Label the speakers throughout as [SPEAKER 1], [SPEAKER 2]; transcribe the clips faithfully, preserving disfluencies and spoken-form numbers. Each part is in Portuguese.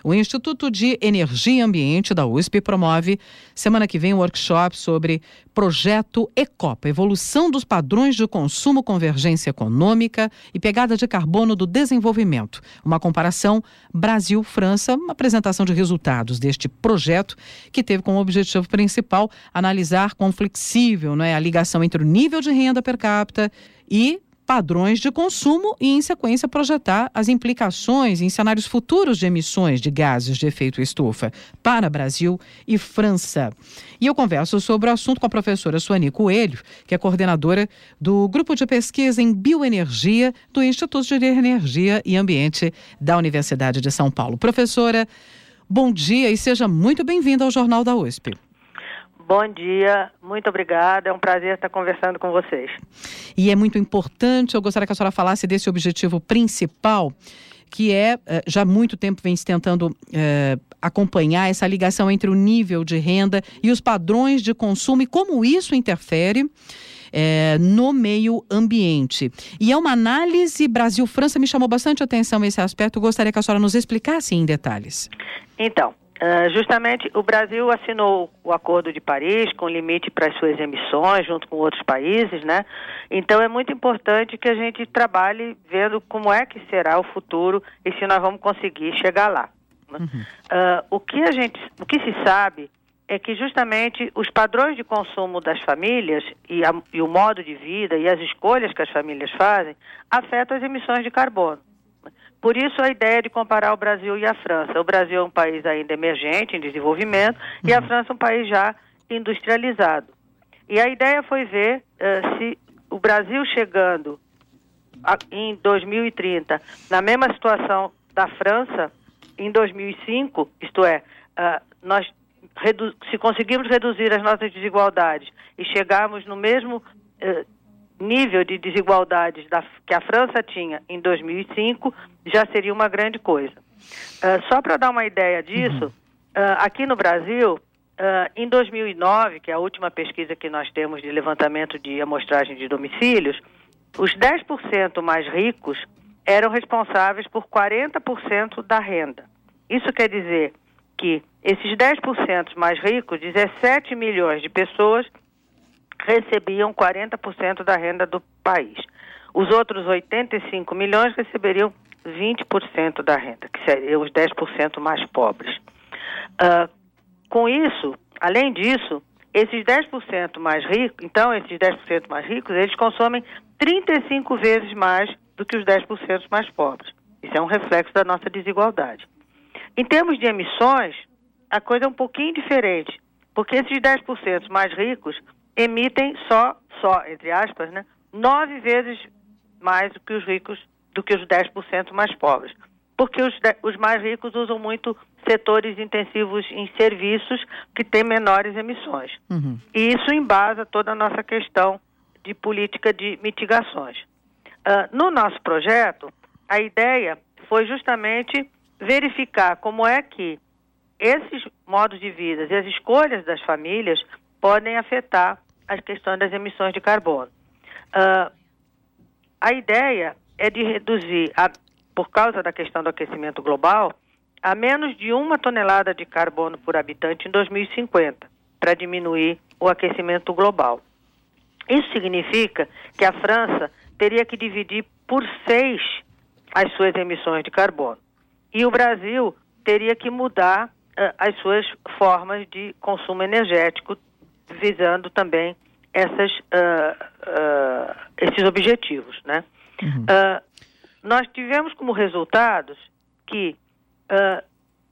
[SPEAKER 1] O Instituto de Energia e Ambiente da U S P promove semana que vem um workshop sobre Projeto Ecopa, evolução dos padrões de consumo, convergência econômica e pegada de carbono do desenvolvimento. Uma comparação Brasil-França, uma apresentação de resultados deste projeto que teve como objetivo principal analisar quão flexível, não é, a ligação entre o nível de renda per capita e padrões de consumo e, em sequência, projetar as implicações em cenários futuros de emissões de gases de efeito estufa para Brasil e França. E eu converso sobre o assunto com a professora Suani Coelho, que é coordenadora do Grupo de Pesquisa em Bioenergia do Instituto de Energia e Ambiente da Universidade de São Paulo. Professora, bom dia e seja muito bem-vinda ao Jornal da U S P.
[SPEAKER 2] Bom dia, muito obrigada, é um prazer estar conversando com vocês.
[SPEAKER 1] E é muito importante, eu gostaria que a senhora falasse desse objetivo principal, que é, já há muito tempo vem se tentando é, acompanhar essa ligação entre o nível de renda e os padrões de consumo e como isso interfere é, no meio ambiente. E é uma análise Brasil-França, me chamou bastante a atenção esse aspecto, eu gostaria que a senhora nos explicasse em detalhes.
[SPEAKER 2] Então, Uh, justamente o Brasil assinou o Acordo de Paris com limite para as suas emissões junto com outros países, né? Então é muito importante que a gente trabalhe vendo como é que será o futuro e se nós vamos conseguir chegar lá, né? Uhum. Uh, o que a gente, o que se sabe é que justamente os padrões de consumo das famílias e, a, e o modo de vida e as escolhas que as famílias fazem afetam as emissões de carbono. Por isso a ideia de comparar o Brasil e a França. O Brasil é um país ainda emergente, em desenvolvimento, uhum. e a França é um país já industrializado. E a ideia foi ver uh, se o Brasil chegando a, em dois mil e trinta na mesma situação da França, em dois mil e cinco, isto é, uh, nós redu- se conseguirmos reduzir as nossas desigualdades e chegarmos no mesmo uh, nível de desigualdades da, que a França tinha em dois mil e cinco, já seria uma grande coisa. Uh, só para dar uma ideia disso, uhum. uh, aqui no Brasil, uh, em dois mil e nove, que é a última pesquisa que nós temos de levantamento de amostragem de domicílios, os dez por cento mais ricos eram responsáveis por quarenta por cento da renda. Isso quer dizer que esses dez por cento mais ricos, dezessete milhões de pessoas, recebiam quarenta por cento da renda do país. Os outros oitenta e cinco milhões receberiam vinte por cento da renda, que seriam os dez por cento mais pobres. Uh, com isso, além disso, esses dez por cento mais ricos, então esses dez por cento mais ricos, eles consomem trinta e cinco vezes mais do que os dez por cento mais pobres. Isso é um reflexo da nossa desigualdade. Em termos de emissões, a coisa é um pouquinho diferente, porque esses dez por cento mais ricos emitem só, só, entre aspas, né, nove vezes mais do que os ricos, do que os dez por cento mais pobres. Porque os, os mais ricos usam muito setores intensivos em serviços que têm menores emissões. Uhum. E isso embasa toda a nossa questão de política de mitigações. Uh, no nosso projeto, a ideia foi justamente verificar como é que esses modos de vida e as escolhas das famílias podem afetar as questões das emissões de carbono. Uh, a ideia é de reduzir, a, por causa da questão do aquecimento global, a menos de uma tonelada de carbono por habitante em dois mil e cinquenta, para diminuir o aquecimento global. Isso significa que a França teria que dividir por seis as suas emissões de carbono. E o Brasil teria que mudar uh, as suas formas de consumo energético, visando também essas, uh, uh, esses objetivos, né? Uhum. Uh, nós tivemos como resultados que uh,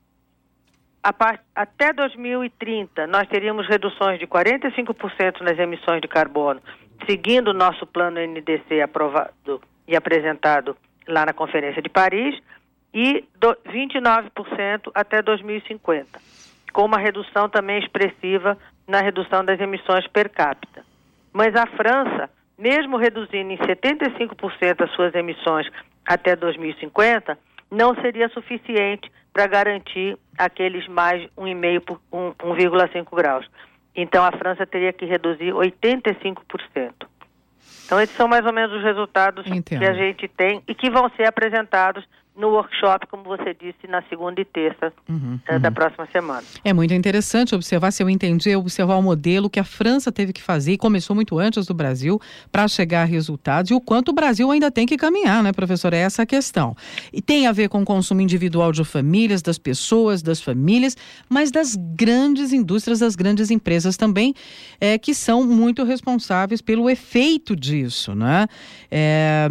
[SPEAKER 2] a part... até dois mil e trinta nós teríamos reduções de quarenta e cinco por cento nas emissões de carbono, seguindo o nosso plano N D C aprovado e apresentado lá na Conferência de Paris, e do... vinte e nove por cento até dois mil e cinquenta, com uma redução também expressiva na redução das emissões per capita. Mas a França, mesmo reduzindo em setenta e cinco por cento as suas emissões até dois mil e cinquenta, não seria suficiente para garantir aqueles mais um vírgula cinco graus. Então a França teria que reduzir oitenta e cinco por cento. Então esses são mais ou menos os resultados Entendo. que a gente tem e que vão ser apresentados no workshop, como você disse, na segunda e terça
[SPEAKER 1] uhum,
[SPEAKER 2] uh,
[SPEAKER 1] uhum.
[SPEAKER 2] da próxima semana.
[SPEAKER 1] É muito interessante observar, se eu entendi, observar o modelo que a França teve que fazer, e começou muito antes do Brasil, para chegar a resultados, e o quanto o Brasil ainda tem que caminhar, né, professora? É essa a questão. E tem a ver com o consumo individual de famílias, das pessoas, das famílias, mas das grandes indústrias, das grandes empresas também, é, que são muito responsáveis pelo efeito disso, né? É,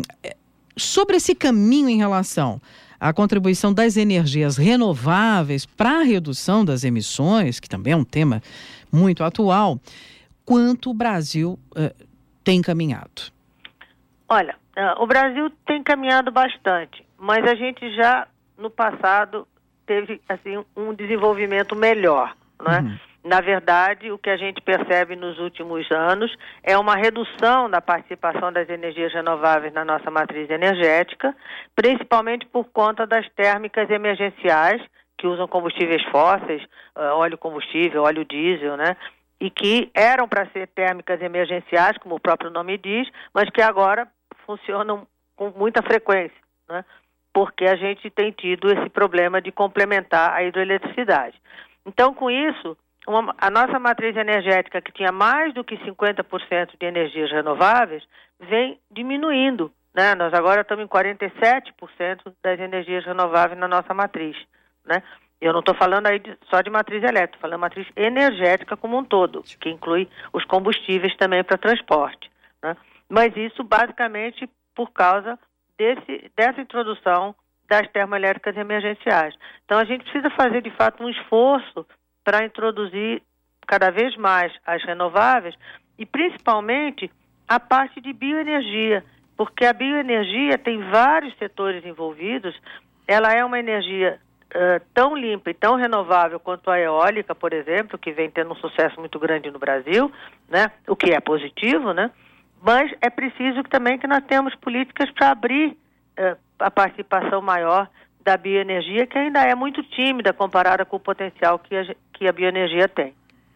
[SPEAKER 1] sobre esse caminho em relação à contribuição das energias renováveis para a redução das emissões, que também é um tema muito atual, quanto o Brasil uh, tem caminhado?
[SPEAKER 2] Olha, uh, o Brasil tem caminhado bastante, mas a gente já no passado teve assim, um desenvolvimento melhor, né? Uhum. Na verdade, o que a gente percebe nos últimos anos é uma redução da participação das energias renováveis na nossa matriz energética, principalmente por conta das térmicas emergenciais, que usam combustíveis fósseis, óleo combustível, óleo diesel, né? E que eram para ser térmicas emergenciais, como o próprio nome diz, mas que agora funcionam com muita frequência, né? Porque a gente tem tido esse problema de complementar a hidroeletricidade. Então, com isso, Uma, a nossa matriz energética, que tinha mais do que cinquenta por cento de energias renováveis, vem diminuindo, né? Nós agora estamos em quarenta e sete por cento das energias renováveis na nossa matriz, né? Eu não estou falando aí de, só de matriz elétrica, estou falando de matriz energética como um todo, que inclui os combustíveis também para transporte, né? Mas isso basicamente por causa desse, dessa introdução das termoelétricas emergenciais. Então a gente precisa fazer de fato um esforço para introduzir cada vez mais as renováveis e principalmente a parte de bioenergia, porque a bioenergia tem vários setores envolvidos. Ela é uma energia uh, tão limpa e tão renovável quanto a eólica, por exemplo, que vem tendo um sucesso muito grande no Brasil, né? O que é positivo, né? Mas é preciso também que nós tenhamos políticas para abrir uh, a participação maior da bioenergia, que ainda é muito tímida comparada com o potencial que a, que a bioenergia tem.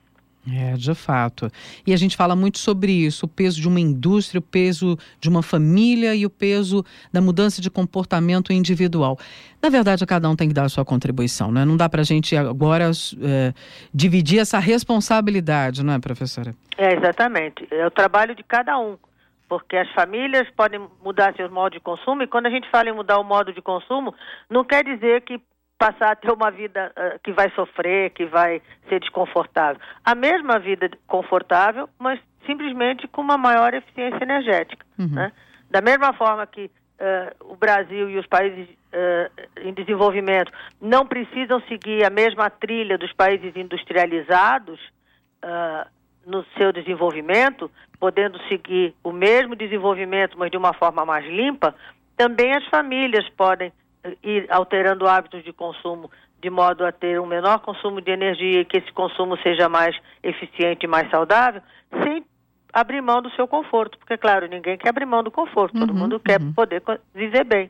[SPEAKER 1] É, de fato. E a gente fala muito sobre isso, o peso de uma indústria, o peso de uma família e o peso da mudança de comportamento individual. Na verdade, cada um tem que dar a sua contribuição, né? Não dá para a gente agora é, dividir essa responsabilidade, não é, professora?
[SPEAKER 2] É, exatamente. É o trabalho de cada um. Porque as famílias podem mudar seus modos de consumo, e quando a gente fala em mudar o modo de consumo, não quer dizer que passar a ter uma vida uh, que vai sofrer, que vai ser desconfortável. A mesma vida confortável, mas simplesmente com uma maior eficiência energética, uhum. né? Da mesma forma que uh, o Brasil e os países uh, em desenvolvimento não precisam seguir a mesma trilha dos países industrializados, uh, no seu desenvolvimento, podendo seguir o mesmo desenvolvimento, mas de uma forma mais limpa, também as famílias podem ir alterando hábitos de consumo de modo a ter um menor consumo de energia e que esse consumo seja mais eficiente e mais saudável, sem abrir mão do seu conforto. Porque, claro, ninguém quer abrir mão do conforto, todo uhum, mundo quer uhum. poder viver bem.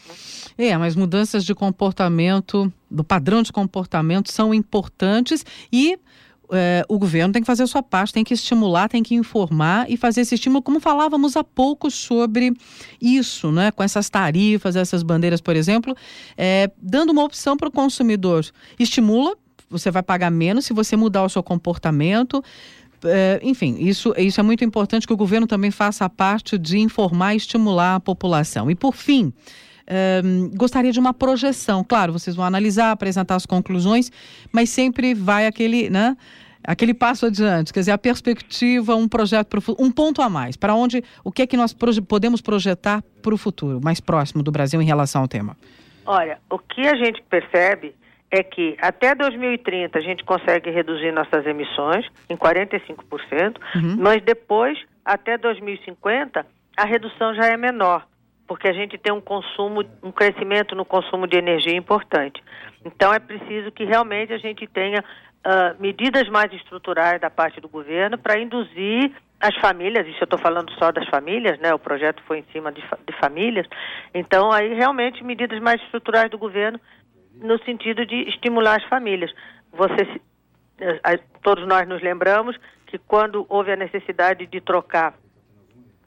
[SPEAKER 1] É, mas mudanças de comportamento, do padrão de comportamento são importantes e É, o governo tem que fazer a sua parte, tem que estimular, tem que informar e fazer esse estímulo, como falávamos há pouco sobre isso, né? Com essas tarifas, essas bandeiras, por exemplo, é, dando uma opção para o consumidor. Estimula, você vai pagar menos se você mudar o seu comportamento. É, enfim, isso, isso é muito importante, que o governo também faça a parte de informar e estimular a população. E por fim, Um, gostaria de uma projeção. Claro, vocês vão analisar, apresentar as conclusões, mas sempre vai aquele, né, aquele passo adiante, quer dizer, a perspectiva, um projeto, pro, um ponto a mais, para onde, o que é que nós proje- podemos projetar para o futuro, mais próximo do Brasil em relação ao tema?
[SPEAKER 2] Olha, o que a gente percebe é que até dois mil e trinta a gente consegue reduzir nossas emissões em quarenta e cinco por cento, uhum. mas depois, até dois mil e cinquenta, a redução já é menor, porque a gente tem um consumo, um crescimento no consumo de energia importante. Então é preciso que realmente a gente tenha uh, medidas mais estruturais da parte do governo para induzir as famílias, isso eu estou falando só das famílias, né? O projeto foi em cima de, de famílias, então aí realmente medidas mais estruturais do governo no sentido de estimular as famílias. Você, todos nós nos lembramos que quando houve a necessidade de trocar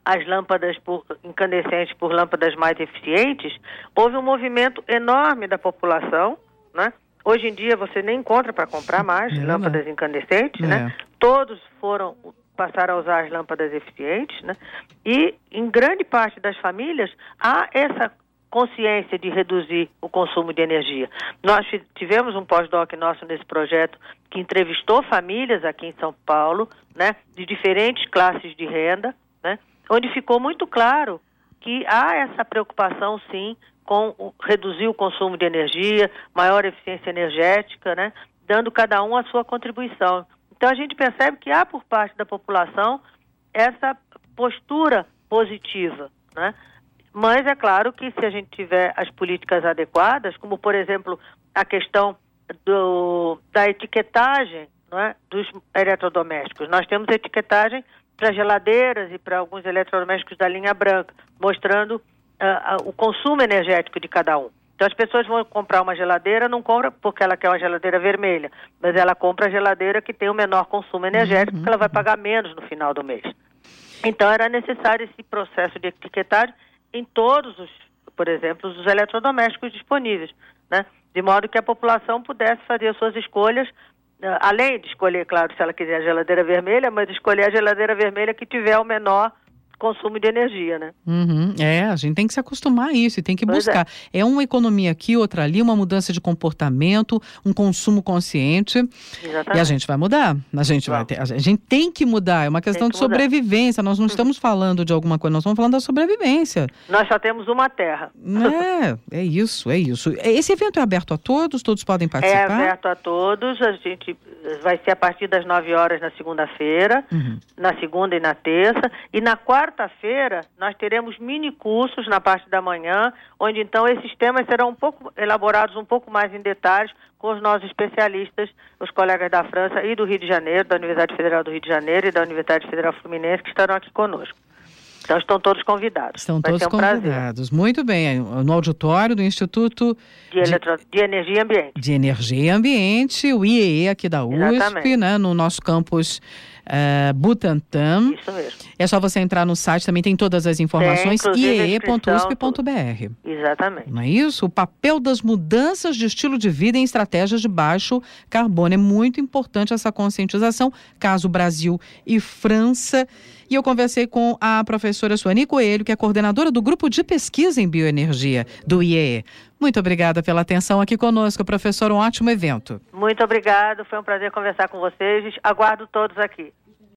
[SPEAKER 2] as lâmpadas por, incandescentes por lâmpadas mais eficientes, houve um movimento enorme da população, né? Hoje em dia você nem encontra para comprar mais é, lâmpadas né? incandescentes, é. né? Todos foram, passaram a usar as lâmpadas eficientes, né? E em grande parte das famílias há essa consciência de reduzir o consumo de energia. Nós tivemos um pós-doc nosso nesse projeto que entrevistou famílias aqui em São Paulo, né, de diferentes classes de renda, né, onde ficou muito claro que há essa preocupação, sim, com o, reduzir o consumo de energia, maior eficiência energética, né, dando cada um a sua contribuição. Então a gente percebe que há por parte da população essa postura positiva, né? Mas é claro que se a gente tiver as políticas adequadas, como por exemplo a questão do, da etiquetagem, não é, dos eletrodomésticos. Nós temos etiquetagem para geladeiras e para alguns eletrodomésticos da linha branca, mostrando uh, uh, o consumo energético de cada um. Então as pessoas vão comprar uma geladeira, não compra porque ela quer uma geladeira vermelha, mas ela compra a geladeira que tem o menor consumo energético, uhum. porque ela vai pagar menos no final do mês. Então era necessário esse processo de etiquetagem em todos os, por exemplo, os eletrodomésticos disponíveis, né? De modo que a população pudesse fazer as suas escolhas, uh, além de escolher, claro, se ela quiser a geladeira vermelha, mas escolher a geladeira vermelha que tiver o menor consumo de energia, né?
[SPEAKER 1] Uhum. É, a gente tem que se acostumar a isso e tem que pois buscar. É. é uma economia aqui, outra ali, uma mudança de comportamento, um consumo consciente.
[SPEAKER 2] Exatamente.
[SPEAKER 1] E a gente vai mudar. A gente, vai ter, a gente tem que mudar. É uma questão que de sobrevivência. Mudar. Nós não uhum. estamos falando de alguma coisa, nós estamos falando da sobrevivência.
[SPEAKER 2] Nós só temos uma terra.
[SPEAKER 1] É, é isso, é isso. Esse evento é aberto a todos? Todos podem participar?
[SPEAKER 2] É aberto a todos. A gente vai ser a partir das nove horas na segunda-feira, uhum. na segunda e na terça. E na quarta Quarta-feira, nós teremos mini cursos na parte da manhã, onde então esses temas serão um pouco elaborados um pouco mais em detalhes com os nossos especialistas, os colegas da França e do Rio de Janeiro, da Universidade Federal do Rio de Janeiro e da Universidade Federal Fluminense, que estarão aqui conosco. Então estão todos convidados.
[SPEAKER 1] Estão Vai todos um convidados. Prazer. Muito bem. No auditório do Instituto
[SPEAKER 2] de, de... Eletro... de Energia e Ambiente.
[SPEAKER 1] De Energia e Ambiente, o I E E aqui da U S P, Exatamente. né, no nosso campus uh, Butantã.
[SPEAKER 2] Isso mesmo.
[SPEAKER 1] É só você entrar no site, também tem todas as informações, i e e ponto u s p ponto b r.
[SPEAKER 2] Exatamente.
[SPEAKER 1] Não é isso? O papel das mudanças de estilo de vida em estratégias de baixo carbono. É muito importante essa conscientização, caso Brasil e França. E eu conversei com a professora Suani Coelho, que é coordenadora do Grupo de Pesquisa em Bioenergia do I E E. Muito obrigada pela atenção aqui conosco, professor. Um ótimo evento.
[SPEAKER 2] Muito obrigado. Foi um prazer conversar com vocês. Aguardo todos aqui.